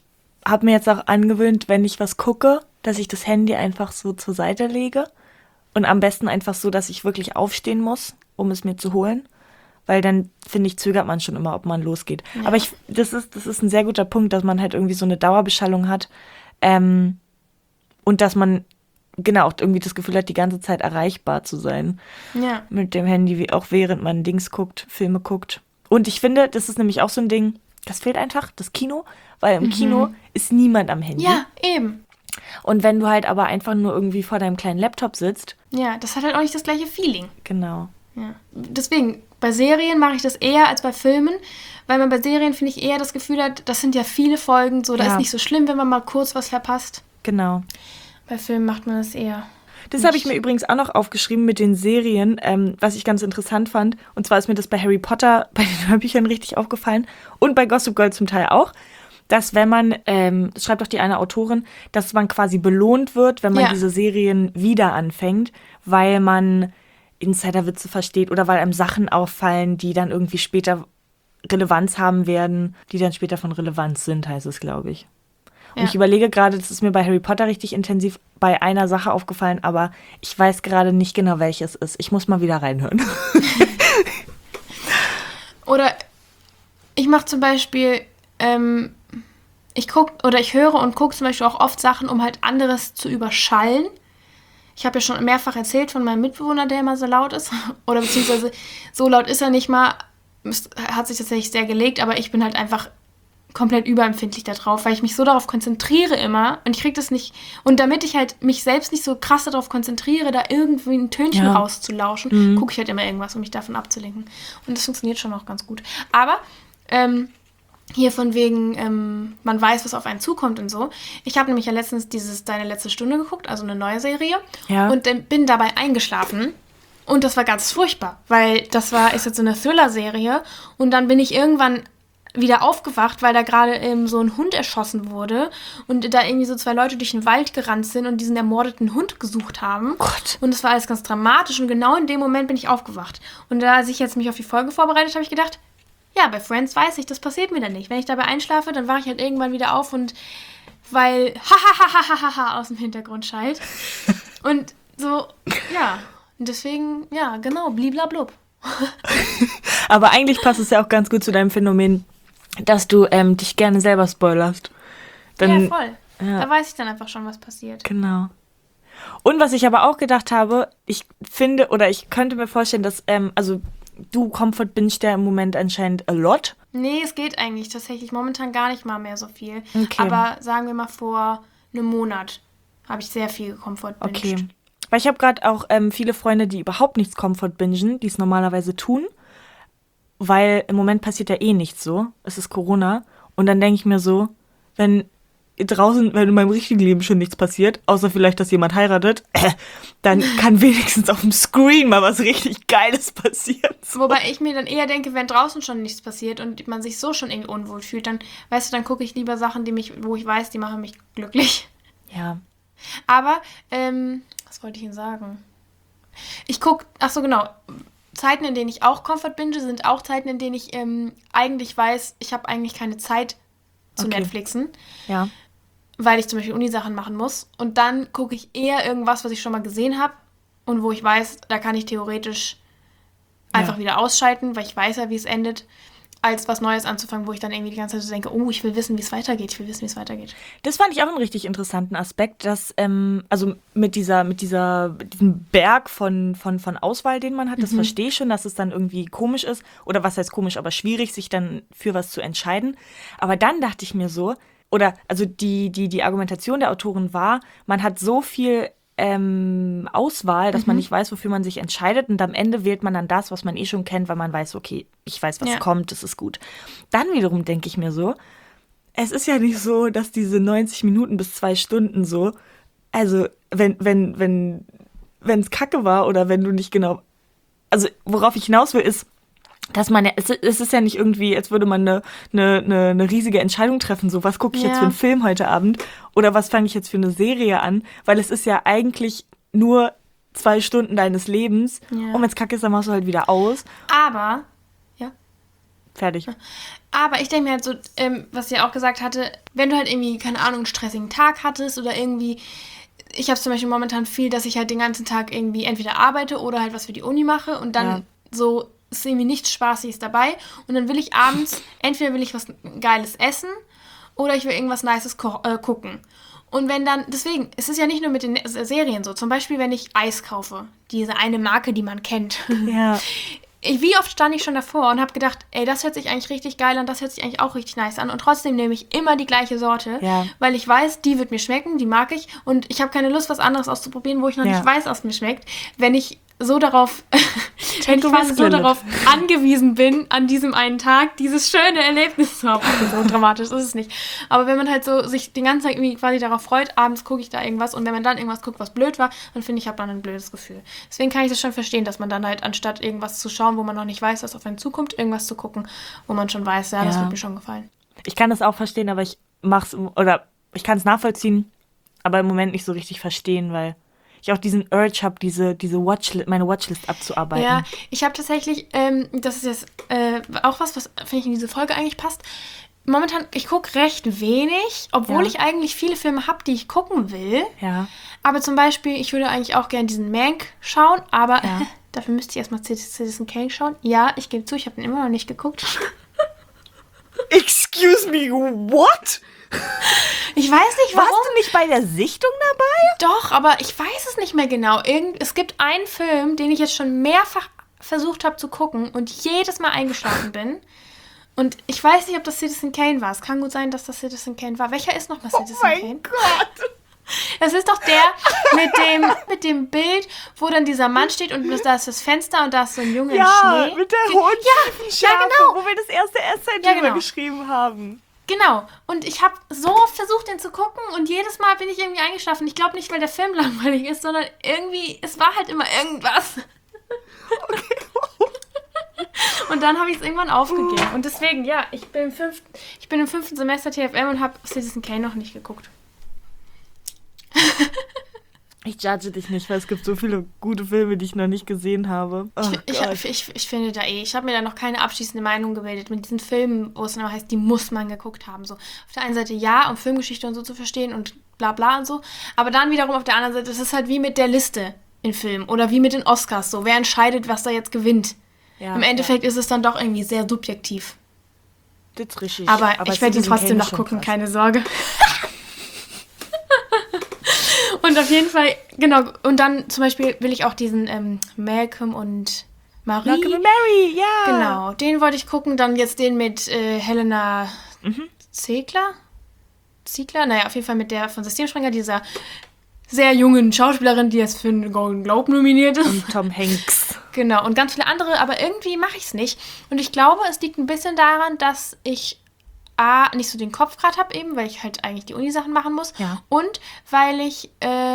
habe mir jetzt auch angewöhnt, wenn ich was gucke, dass ich das Handy einfach so zur Seite lege. Und am besten einfach so, dass ich wirklich aufstehen muss, um es mir zu holen. Weil dann, finde ich, zögert man schon immer, ob man losgeht. Ja. Aber das ist ein sehr guter Punkt, dass man halt irgendwie so eine Dauerbeschallung hat. Und dass man genau auch irgendwie das Gefühl hat, die ganze Zeit erreichbar zu sein. Ja. Mit dem Handy, wie auch während man Filme guckt. Und ich finde, das ist nämlich auch so ein Ding, das fehlt einfach, das Kino. Weil im Kino ist niemand am Handy. Ja, eben. Und wenn du halt aber einfach nur irgendwie vor deinem kleinen Laptop sitzt. Ja, das hat halt auch nicht das gleiche Feeling. Genau. Ja. Deswegen, bei Serien mache ich das eher als bei Filmen, weil man bei Serien, finde ich, eher das Gefühl hat, das sind ja viele Folgen, so, da ist nicht so schlimm, wenn man mal kurz was verpasst. Genau. Bei Filmen macht man das eher. Das habe ich mir übrigens auch noch aufgeschrieben mit den Serien, was ich ganz interessant fand. Und zwar ist mir das bei Harry Potter, bei den Hörbüchern richtig aufgefallen und bei Gossip Girl zum Teil auch, dass wenn man, das schreibt doch die eine Autorin, dass man quasi belohnt wird, wenn man diese Serien wieder anfängt, weil man Insiderwitze versteht oder weil einem Sachen auffallen, die dann irgendwie später Relevanz haben werden, die dann später von Relevanz sind, heißt es, glaube ich. Und ich überlege gerade, das ist mir bei Harry Potter richtig intensiv bei einer Sache aufgefallen, aber ich weiß gerade nicht genau, welches es ist. Ich muss mal wieder reinhören. Oder ich mache zum Beispiel, ich höre und gucke zum Beispiel auch oft Sachen, um halt anderes zu überschallen. Ich habe ja schon mehrfach erzählt von meinem Mitbewohner, der immer so laut ist. Oder beziehungsweise so laut ist er nicht mal. Es hat sich tatsächlich sehr gelegt, aber ich bin halt einfach komplett überempfindlich darauf, weil ich mich so darauf konzentriere immer und ich kriege das nicht. Und damit ich halt mich selbst nicht so krass darauf konzentriere, da irgendwie ein Tönchen rauszulauschen, gucke ich halt immer irgendwas, um mich davon abzulenken. Und das funktioniert schon auch ganz gut. Aber hier von wegen, man weiß, was auf einen zukommt und so. Ich habe nämlich ja letztens dieses Deine letzte Stunde geguckt, also eine neue Serie. Ja. Und bin dabei eingeschlafen. Und das war ganz furchtbar, weil ist jetzt so eine Thriller-Serie. Und dann bin ich irgendwann wieder aufgewacht, weil da gerade so ein Hund erschossen wurde. Und da irgendwie so 2 Leute durch den Wald gerannt sind und diesen ermordeten Hund gesucht haben. Gott. Und das war alles ganz dramatisch. Und genau in dem Moment bin ich aufgewacht. Und als ich jetzt mich auf die Folge vorbereitet habe, ich gedacht, ja, bei Friends weiß ich, das passiert mir dann nicht. Wenn ich dabei einschlafe, dann wache ich halt irgendwann wieder auf und weil aus dem Hintergrund schallt. Und so, ja. Und deswegen, ja, genau, bliblablub. Aber eigentlich passt es ja auch ganz gut zu deinem Phänomen, dass du dich gerne selber spoilerst. Dann, ja, voll. Ja. Da weiß ich dann einfach schon, was passiert. Genau. Und was ich aber auch gedacht habe, ich könnte mir vorstellen, dass, du Comfort-bingst ja im Moment anscheinend a lot. Nee, es geht eigentlich tatsächlich momentan gar nicht mal mehr so viel. Okay. Aber sagen wir mal vor einem Monat habe ich sehr viel Comfort-binged. Okay. Weil ich habe gerade auch viele Freunde, die überhaupt nichts Comfort-bingen, die es normalerweise tun. Weil im Moment passiert ja eh nichts so. Es ist Corona. Und dann denke ich mir so, wenn in meinem richtigen Leben schon nichts passiert, außer vielleicht, dass jemand heiratet, dann kann wenigstens auf dem Screen mal was richtig Geiles passieren. So. Wobei ich mir dann eher denke, wenn draußen schon nichts passiert und man sich so schon irgendwie unwohl fühlt, dann, weißt du, dann gucke ich lieber Sachen, wo ich weiß, die machen mich glücklich. Ja. Aber, was wollte ich Ihnen sagen? Ich gucke, genau, Zeiten, in denen ich auch Comfort binge, sind auch Zeiten, in denen ich eigentlich weiß, ich habe eigentlich keine Zeit zu Netflixen. Ja. Weil ich zum Beispiel Unisachen machen muss. Und dann gucke ich eher irgendwas, was ich schon mal gesehen habe und wo ich weiß, da kann ich theoretisch einfach wieder ausschalten, weil ich weiß ja, wie es endet, als was Neues anzufangen, wo ich dann irgendwie die ganze Zeit so denke, ich will wissen, wie es weitergeht. Das fand ich auch einen richtig interessanten Aspekt, dass, also mit diesem Berg von Auswahl, den man hat, das verstehe ich schon, dass es dann irgendwie komisch ist, oder was heißt komisch, aber schwierig, sich dann für was zu entscheiden. Aber dann dachte ich mir so, also die Argumentation der Autorin war, man hat so viel Auswahl, dass man nicht weiß, wofür man sich entscheidet, und am Ende wählt man dann das, was man eh schon kennt, weil man weiß, okay, ich weiß, was kommt, das ist gut. Dann wiederum denke ich mir so, es ist ja nicht so, dass diese 90 Minuten bis 2 Stunden so, also wenn es Kacke war oder wenn du nicht genau, also worauf ich hinaus will, ist, dass man es ist ja nicht irgendwie, als würde man eine riesige Entscheidung treffen, so, was gucke ich jetzt für einen Film heute Abend oder was fange ich jetzt für eine Serie an, weil es ist ja eigentlich nur 2 Stunden deines Lebens und wenn es kacke ist, dann machst du halt wieder aus. Aber, Fertig. Aber ich denke mir halt so, was ich ja auch gesagt hatte, wenn du halt irgendwie, keine Ahnung, einen stressigen Tag hattest oder irgendwie, ich habe zum Beispiel momentan viel, dass ich halt den ganzen Tag irgendwie entweder arbeite oder halt was für die Uni mache und dann so ist irgendwie nichts Spaßiges dabei und dann will ich abends, entweder will ich was Geiles essen oder ich will irgendwas Nices gucken. Und wenn dann, deswegen, es ist ja nicht nur mit den Serien so, zum Beispiel, wenn ich Eis kaufe, diese eine Marke, die man kennt. Ja. Wie oft stand ich schon davor und habe gedacht, ey, das hört sich eigentlich richtig geil an, das hört sich eigentlich auch richtig nice an. Und trotzdem nehme ich immer die gleiche Sorte, weil ich weiß, die wird mir schmecken, die mag ich. Und ich habe keine Lust, was anderes auszuprobieren, wo ich noch nicht weiß, was mir schmeckt. Wenn ich so darauf, wenn ich quasi so darauf angewiesen bin, an diesem einen Tag dieses schöne Erlebnis zu haben. So dramatisch ist es nicht. Aber wenn man halt so sich den ganzen Tag irgendwie quasi darauf freut, abends gucke ich da irgendwas und wenn man dann irgendwas guckt, was blöd war, dann finde ich, hat man ein blödes Gefühl. Deswegen kann ich das schon verstehen, dass man dann halt anstatt irgendwas zu schauen, wo man noch nicht weiß, was auf einen zukommt, irgendwas zu gucken, wo man schon weiß, ja, das wird mir schon gefallen. Ich kann das auch verstehen, aber ich kann es nachvollziehen, aber im Moment nicht so richtig verstehen, weil ich auch diesen Urge habe, meine Watchlist abzuarbeiten. Ja, ich habe tatsächlich, das ist jetzt auch was finde ich in diese Folge eigentlich passt. Momentan, ich gucke recht wenig, obwohl ich eigentlich viele Filme habe, die ich gucken will. Ja. Aber zum Beispiel, ich würde eigentlich auch gerne diesen Mank schauen, aber dafür müsste ich erstmal Citizen Kane schauen. Ja, ich gebe zu, ich habe den immer noch nicht geguckt. Excuse me, what? Ich weiß nicht, warum. Warst du nicht bei der Sichtung dabei? Doch, aber ich weiß es nicht mehr genau. Es gibt einen Film, den ich jetzt schon mehrfach versucht habe zu gucken und jedes Mal eingeschlafen bin. Und ich weiß nicht, ob das Citizen Kane war. Es kann gut sein, dass das Citizen Kane war. Welcher ist nochmal Citizen Kane? Oh mein Gott! Es ist doch der mit dem Bild, wo dann dieser Mann steht und da ist das Fenster und da ist so ein Junge im Schnee. Ja, mit der hohen Schärfe, genau. wo wir das erste Essay drüber geschrieben haben. Genau. Und ich habe so versucht, den zu gucken und jedes Mal bin ich irgendwie eingeschlafen. Ich glaube nicht, weil der Film langweilig ist, sondern irgendwie, es war halt immer irgendwas. Okay. Und dann habe ich es irgendwann aufgegeben. Und deswegen, ja, ich bin im 5. Semester TFM und habe Citizen Kane noch nicht geguckt. Ich judge dich nicht, weil es gibt so viele gute Filme, die ich noch nicht gesehen habe. Oh ich finde da ich habe mir da noch keine abschließende Meinung gebildet mit diesen Filmen, wo es immer heißt, die muss man geguckt haben. So auf der einen Seite ja, um Filmgeschichte und so zu verstehen und bla bla und so, aber dann wiederum auf der anderen Seite, das ist halt wie mit der Liste in Filmen oder wie mit den Oscars so, wer entscheidet, was da jetzt gewinnt. Ja, im Endeffekt ist es dann doch irgendwie sehr subjektiv. Das ist richtig. Aber ich werde ihn trotzdem noch gucken, keine Sorge. Und auf jeden Fall, genau, und dann zum Beispiel will ich auch diesen Malcolm und Marie. Malcolm und Mary, ja. Genau, den wollte ich gucken, dann jetzt den mit Helena Ziegler? Naja, auf jeden Fall mit der von Systemsprenger, dieser sehr jungen Schauspielerin, die jetzt für einen Golden Globe nominiert ist. Und Tom Hanks. Genau, und ganz viele andere, aber irgendwie mache ich es nicht. Und ich glaube, es liegt ein bisschen daran, dass ich nicht so den Kopf gerade habe eben, weil ich halt eigentlich die Uni-Sachen machen muss. Ja. Und weil ich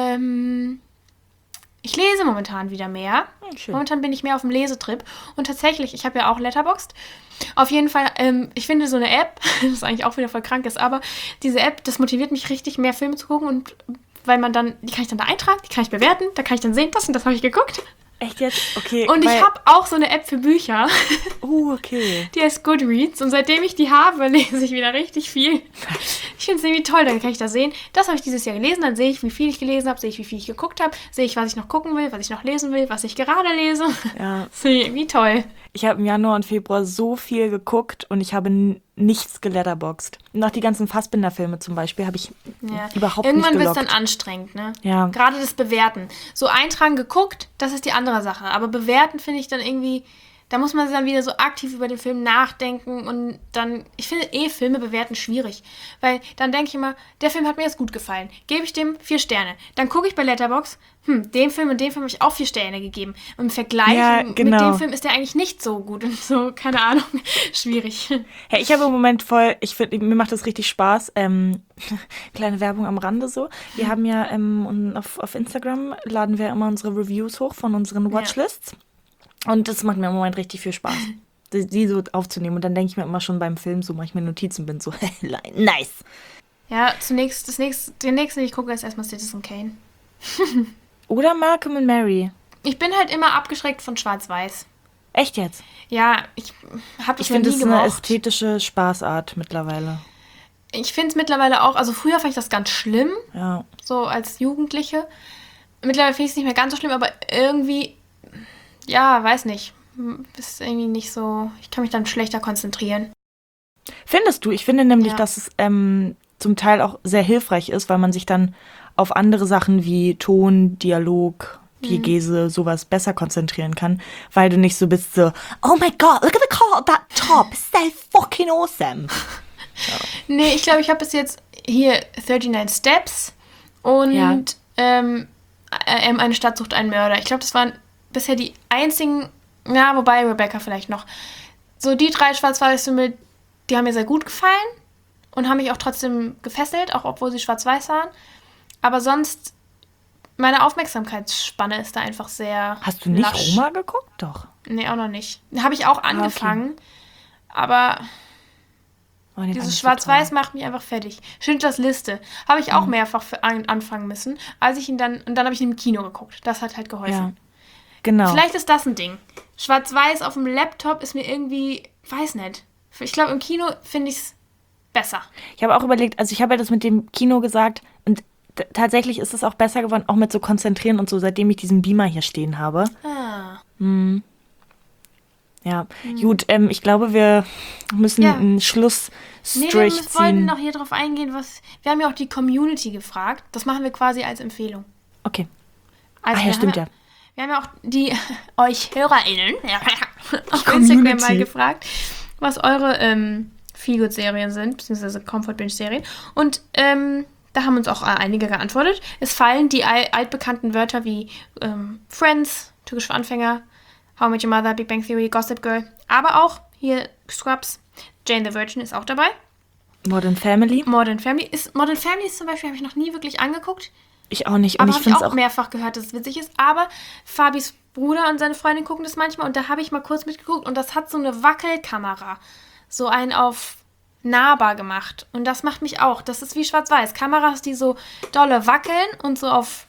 lese momentan wieder mehr. Schön. Momentan bin ich mehr auf dem Lesetrip. Und tatsächlich, ich habe ja auch Letterboxd. Auf jeden Fall, ich finde so eine App, das eigentlich auch wieder voll krank ist, aber diese App, das motiviert mich richtig, mehr Filme zu gucken. Und weil die kann ich dann da eintragen, die kann ich bewerten, da kann ich dann sehen, das und das habe ich geguckt. Echt jetzt? Okay. Und ich habe auch so eine App für Bücher. Okay. Die heißt Goodreads. Und seitdem ich die habe, lese ich wieder richtig viel. Ich finde es irgendwie toll. Dann kann ich da sehen, das habe ich dieses Jahr gelesen. Dann sehe ich, wie viel ich gelesen habe. Sehe ich, wie viel ich geguckt habe. Sehe ich, was ich noch gucken will, was ich noch lesen will, was ich gerade lese. Ja. Das finde ich irgendwie toll. Ich habe im Januar und Februar so viel geguckt und ich habe nichts geletterboxd. Und auch die ganzen Fassbinder-Filme zum Beispiel habe ich überhaupt Irgendwann nicht wird es gelockt. dann anstrengend, ne? Ja. Gerade das Bewerten. So eintragen geguckt, das ist die andere Sache. Aber bewerten finde ich dann irgendwie, da muss man dann wieder so aktiv über den Film nachdenken und dann, ich finde Filme bewerten schwierig. Weil dann denke ich immer, der Film hat mir jetzt gut gefallen. Gebe ich dem 4 Sterne. Dann gucke ich bei Letterboxd, dem Film und dem Film habe ich auch 4 Sterne gegeben. Und im Vergleich mit dem Film ist der eigentlich nicht so gut und so, keine Ahnung, schwierig. Hey, ich habe im Moment mir macht das richtig Spaß. Kleine Werbung am Rande so. Wir haben ja auf Instagram laden wir immer unsere Reviews hoch von unseren Watchlists. Und das macht mir im Moment richtig viel Spaß, die so aufzunehmen. Und dann denke ich mir immer schon beim Film, so mache ich mir Notizen, bin so, nice. Ja, den nächsten, den ich gucke, ist erstmal Citizen Kane. Oder Malcolm und Mary. Ich bin halt immer abgeschreckt von Schwarz-Weiß. Echt jetzt? Ja, ich habe Ich das finde nie es eine gemocht. ästhetische Spaßart mittlerweile. Ich finde es mittlerweile auch, also früher fand ich das ganz schlimm, Ja. so als Jugendliche. Mittlerweile finde ich es nicht mehr ganz so schlimm, aber irgendwie, ja, weiß nicht. Ist irgendwie nicht so, ich kann mich dann schlechter konzentrieren. Findest du? Ich finde nämlich, Ja. dass es zum Teil auch sehr hilfreich ist, weil man sich dann auf andere Sachen wie Ton, Dialog, Diegese, sowas besser konzentrieren kann, weil du nicht so bist so, oh my god, look at the color of that top, it's so fucking awesome. Nee, ich glaube, ich habe bis jetzt hier 39 Steps und Ja. Eine Stadt sucht einen Mörder. Ich glaube, das waren bisher die einzigen, ja, wobei Rebecca vielleicht noch. So die 3 Schwarz-Weiß-Filme, die haben mir sehr gut gefallen und haben mich auch trotzdem gefesselt, auch obwohl sie schwarz-weiß waren. Aber sonst, meine Aufmerksamkeitsspanne ist da einfach sehr Hast du nicht lasch. Roma geguckt? Doch. Nee, auch noch nicht. Habe ich auch angefangen, aber Oh, den fand dieses ich so Schwarz-Weiß toll. macht mich einfach fertig. Schindlers Liste habe ich auch mehrfach anfangen müssen, als ich ihn dann habe ich ihn im Kino geguckt. Das hat halt geholfen. Ja, genau. Vielleicht ist das ein Ding. Schwarz-Weiß auf dem Laptop ist mir irgendwie, weiß nicht. Ich glaube, im Kino finde ich es besser. Ich habe auch überlegt, also ich habe ja das mit dem Kino gesagt und tatsächlich ist es auch besser geworden, auch mit so Konzentrieren und so, seitdem ich diesen Beamer hier stehen habe. Ah. Ja, gut, ich glaube, wir müssen Ja. einen Nee, Schlussstrich wir wollten ziehen. noch hier drauf eingehen, wir haben ja auch die Community gefragt. Das machen wir quasi als Empfehlung. Okay. Also Ja, wir stimmt haben ja. Wir haben ja auch die euch HörerInnen auf Community. Instagram mal gefragt, was eure Feelgood-Serien sind, beziehungsweise Comfort-Binge-Serien. Und da haben uns auch einige geantwortet. Es fallen die altbekannten Wörter wie Friends, Türkisch für Anfänger, How I Met Your Mother, Big Bang Theory, Gossip Girl, aber auch hier Scrubs, Jane the Virgin ist auch dabei. Modern Family? Modern Family ist zum Beispiel, habe ich noch nie wirklich angeguckt. Ich auch nicht. Und Aber ich habe ich finde es auch auch. mehrfach gehört, dass es witzig ist. Aber Fabis Bruder und seine Freundin gucken das manchmal. Und da habe ich mal kurz mitgeguckt. Und das hat so eine Wackelkamera. So einen auf nahbar gemacht. Und das macht mich auch. Das ist wie Schwarz-Weiß. Kameras, die so dolle wackeln und so auf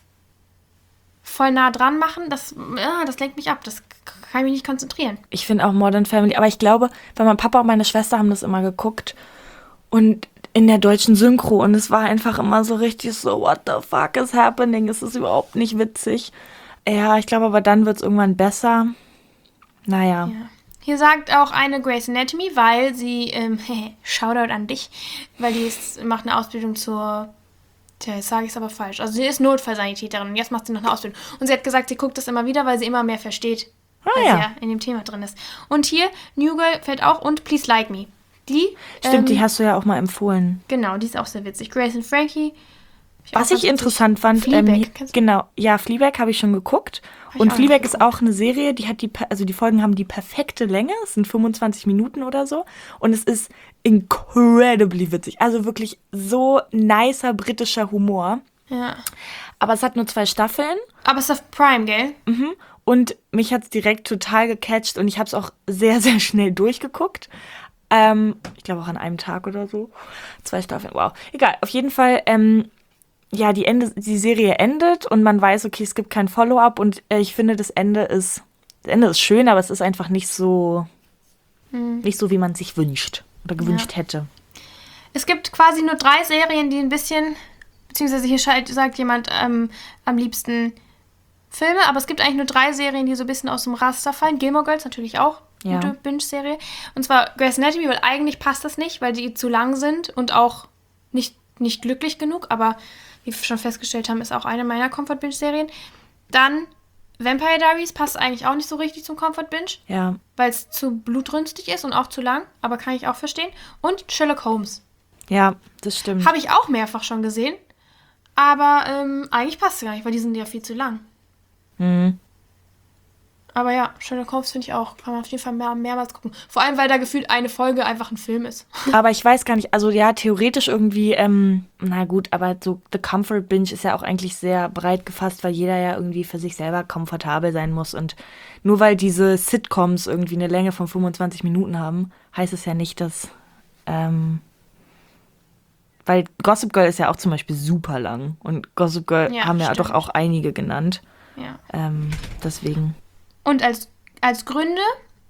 voll nah dran machen. Das lenkt mich ab. Das kann ich mich nicht konzentrieren. Ich finde auch Modern Family. Aber ich glaube, weil mein Papa und meine Schwester haben das immer geguckt. Und in der deutschen Synchro. Und es war einfach immer so richtig so, what the fuck is happening? Es ist überhaupt nicht witzig. Ja, ich glaube aber dann wird es irgendwann besser. Naja. Ja. Hier sagt auch eine Grey's Anatomy, weil sie, Shoutout an dich, weil macht eine Ausbildung jetzt sage ich es aber falsch. Also sie ist Notfallsanitäterin und jetzt macht sie noch eine Ausbildung. Und sie hat gesagt, sie guckt das immer wieder, weil sie immer mehr versteht, weil ja. sie ja in dem Thema drin ist. Und hier, New Girl fällt auch und Please Like Me. Die, Stimmt, die hast du ja auch mal empfohlen. genau, die ist auch sehr witzig. Grace und Frankie. Was ich interessant fand, Fleabag, kennst du? genau, ja, Fleabag habe ich schon geguckt. ich Und auch Fleabag nicht ist auch eine Serie, die hat die Folgen haben die perfekte Länge, es sind 25 Minuten oder so. Und es ist incredibly witzig. Also wirklich so nicer britischer Humor. Ja. Aber es hat nur 2 Staffeln. Aber es ist auf Prime, gell? Und mich hat es direkt total gecatcht und ich habe es auch sehr, sehr schnell durchgeguckt. Ich glaube auch an einem Tag oder so. 2 Staffeln, wow. Egal, auf jeden Fall, ja, die Serie endet und man weiß, okay, es gibt kein Follow-up und ich finde, das Ende ist schön, aber es ist einfach nicht so, wie man sich wünscht oder gewünscht hätte. Es gibt quasi nur 3 Serien, die ein bisschen, beziehungsweise hier sagt jemand am liebsten Filme, aber es gibt eigentlich nur 3 Serien, die so ein bisschen aus dem Raster fallen. Gilmore Girls natürlich auch, Ja. gute Binge-Serie. Und zwar Grey's Anatomy, weil eigentlich passt das nicht, weil die zu lang sind und auch nicht glücklich genug, aber wie wir schon festgestellt haben, ist auch eine meiner Comfort-Binge-Serien. Dann Vampire Diaries passt eigentlich auch nicht so richtig zum Comfort-Binge, Ja, weil es zu blutrünstig ist und auch zu lang, aber kann ich auch verstehen. Und Sherlock Holmes. ja, das stimmt. Habe ich auch mehrfach schon gesehen, aber eigentlich passt es gar nicht, weil die sind ja viel zu lang. Aber ja, Sherlock Holmes finde ich auch. Kann man auf jeden Fall mehrmals gucken. Vor allem, weil da gefühlt eine Folge einfach ein Film ist. Aber ich weiß gar nicht, also ja, theoretisch irgendwie, na gut, aber so The Comfort Binge ist ja auch eigentlich sehr breit gefasst, weil jeder ja irgendwie für sich selber komfortabel sein muss. Und nur weil diese Sitcoms irgendwie eine Länge von 25 Minuten haben, heißt es ja nicht, dass, weil Gossip Girl ist ja auch zum Beispiel super lang. Und Gossip Girl Ja, haben ja stimmt. doch auch einige genannt. Ja. Deswegen. Und als Gründe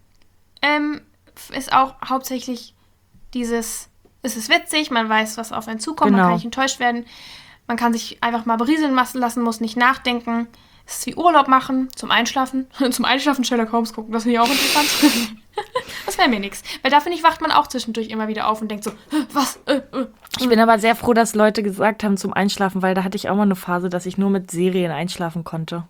ist auch hauptsächlich es ist witzig, man weiß, was auf einen zukommt, man Genau. kann nicht enttäuscht werden, man kann sich einfach mal berieseln lassen, muss nicht nachdenken. Es ist wie Urlaub machen, zum Einschlafen. Zum Einschlafen Sherlock Holmes gucken, das finde ich auch interessant. Das wäre mir nichts. Weil da, finde ich, wacht man auch zwischendurch immer wieder auf und denkt so, was? Ich bin aber sehr froh, dass Leute gesagt haben zum Einschlafen, weil da hatte ich auch mal eine Phase, dass ich nur mit Serien einschlafen konnte.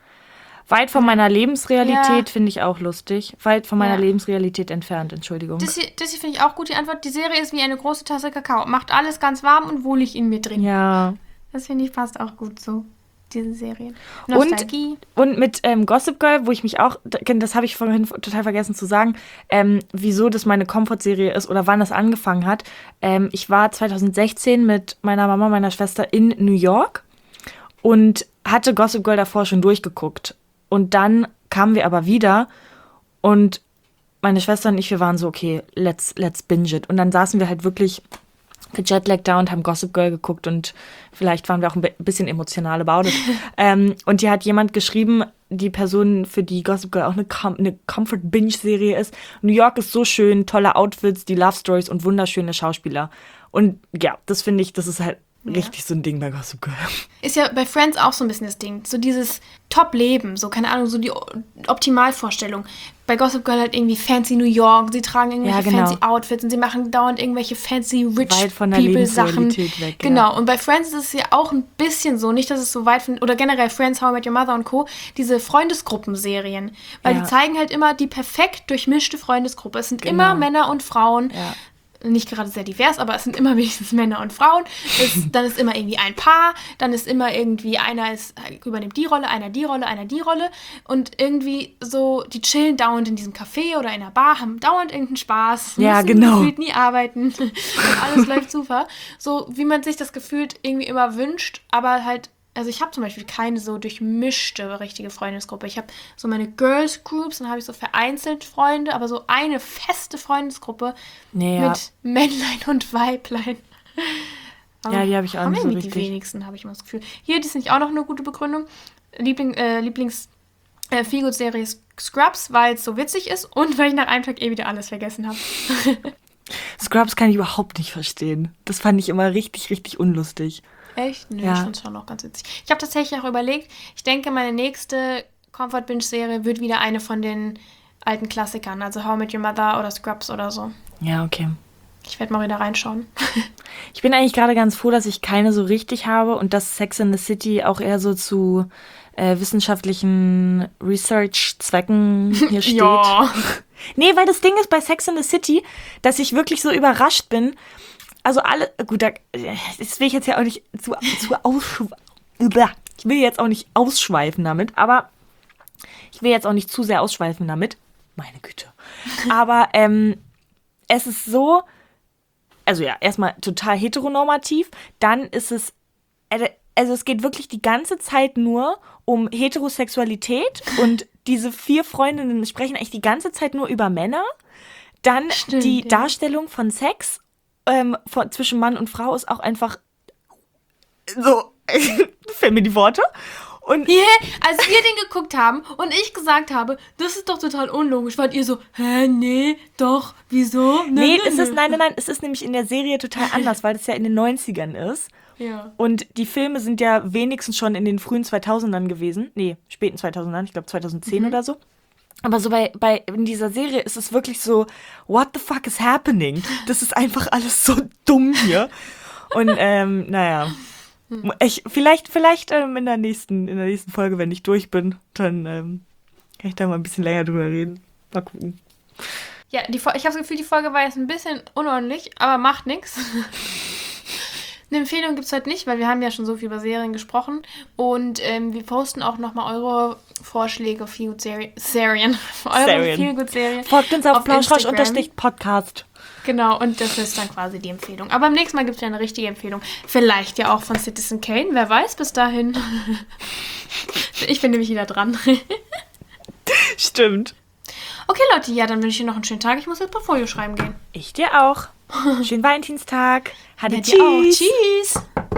Weit von meiner Lebensrealität finde ich auch lustig. Weit von meiner Lebensrealität entfernt, Entschuldigung. Das hier finde ich auch gut, die Antwort. Die Serie ist wie eine große Tasse Kakao. Macht alles ganz warm und wohlig in mir drin. Ja. Das finde ich passt auch gut so, diese Serien. Nostalgie. Und mit Gossip Girl, wo ich mich auch, das habe ich vorhin total vergessen zu sagen, wieso das meine Comfort-Serie ist oder wann das angefangen hat. Ich war 2016 mit meiner Mama, meiner Schwester in New York und hatte Gossip Girl davor schon durchgeguckt. Und dann kamen wir aber wieder und meine Schwester und ich, wir waren so, okay, let's binge it. Und dann saßen wir halt wirklich gejetlaggt da und haben Gossip Girl geguckt und vielleicht waren wir auch ein bisschen emotional about it. Und hier hat jemand geschrieben, die Person, für die Gossip Girl auch eine Comfort-Binge-Serie ist. New York ist so schön, tolle Outfits, die Love Stories und wunderschöne Schauspieler. Und ja, das finde ich, das ist halt richtig so ein Ding bei Gossip Girl. Ist ja bei Friends auch so ein bisschen das Ding. So dieses Top-Leben, so keine Ahnung, so die Optimalvorstellung. Bei Gossip Girl halt irgendwie fancy New York, sie tragen irgendwelche fancy Outfits und sie machen dauernd irgendwelche fancy rich weit von der People-Sachen. Lebensrealität weg, Genau, und bei Friends ist es ja auch ein bisschen so, nicht, dass es so weit von, oder generell Friends, How I Met Your Mother und Co., diese Freundesgruppenserien. Weil die zeigen halt immer die perfekt durchmischte Freundesgruppe. Es sind immer Männer und Frauen. Ja. Nicht gerade sehr divers, aber es sind immer wenigstens Männer und Frauen. Dann ist immer irgendwie ein Paar, dann ist immer irgendwie übernimmt die Rolle, einer die Rolle, einer die Rolle. Und irgendwie so, die chillen dauernd in diesem Café oder in einer Bar, haben dauernd irgendeinen Spaß. Ja, müssen genau. gefühlt nie arbeiten. Und alles läuft super. So, wie man sich das gefühlt irgendwie immer wünscht, aber halt. Also ich habe zum Beispiel keine so durchmischte richtige Freundesgruppe. Ich habe so meine Girls Groups, dann habe ich so vereinzelt Freunde, aber so eine feste Freundesgruppe mit Männlein und Weiblein. Aber ja, die habe ich auch nicht so richtig. Die wenigsten, habe ich immer das Gefühl. Hier, das finde ich auch noch eine gute Begründung. Lieblings-Feelgood-Serie Scrubs, weil es so witzig ist und weil ich nach einem Tag wieder alles vergessen habe. Scrubs kann ich überhaupt nicht verstehen. Das fand ich immer richtig, richtig unlustig. Echt? Nö, ich finde es schon noch ganz witzig. Ich habe tatsächlich auch überlegt, ich denke, meine nächste Comfort-Binge-Serie wird wieder eine von den alten Klassikern, also How I Met Your Mother oder Scrubs oder so. Ja, okay. Ich werde mal wieder reinschauen. Ich bin eigentlich gerade ganz froh, dass ich keine so richtig habe und dass Sex in the City auch eher so zu wissenschaftlichen Research-Zwecken hier steht. Ja. Nee, weil das Ding ist bei Sex in the City, dass ich wirklich so überrascht bin. Also gut, das will ich jetzt ja auch nicht ich will jetzt auch nicht ausschweifen damit, aber ich will jetzt auch nicht zu sehr ausschweifen damit. Meine Güte. Aber es ist so, also ja, erstmal total heteronormativ, dann ist es, also es geht wirklich die ganze Zeit nur um Heterosexualität und diese 4 Freundinnen sprechen eigentlich die ganze Zeit nur über Männer. Dann die Darstellung von Sex zwischen Mann und Frau ist auch einfach so, fehlen mir die Worte. Und als wir den geguckt haben und ich gesagt habe, das ist doch total unlogisch, wart ihr so, nee, doch, wieso? Nein, es ist nämlich in der Serie total anders, weil das ja in den 90ern ist. Ja. Und die Filme sind ja wenigstens schon in den frühen 2000ern gewesen. Nee, späten 2000ern, ich glaube 2010 oder so. Aber so in dieser Serie ist es wirklich so, what the fuck is happening? Das ist einfach alles so dumm hier. Und naja, vielleicht in der nächsten Folge, wenn ich durch bin, dann kann ich da mal ein bisschen länger drüber reden. Mal gucken. Ja, ich habe das Gefühl, die Folge war jetzt ein bisschen unordentlich, aber macht nichts. Eine Empfehlung gibt es heute nicht, weil wir haben ja schon so viel über Serien gesprochen. Und wir posten auch nochmal eure Vorschläge für Feelgood-Serien. Folgt uns auf Plauschrausch_Podcast. Genau, und das ist dann quasi die Empfehlung. Aber beim nächsten Mal gibt es ja eine richtige Empfehlung. Vielleicht ja auch von Citizen Kane. Wer weiß bis dahin. Ich bin nämlich wieder dran. Stimmt. Okay, Leute, ja, dann wünsche ich dir noch einen schönen Tag. Ich muss jetzt Portfolio schreiben gehen. Ich dir auch. Schönen Valentinstag. Tschüss. Tschüss.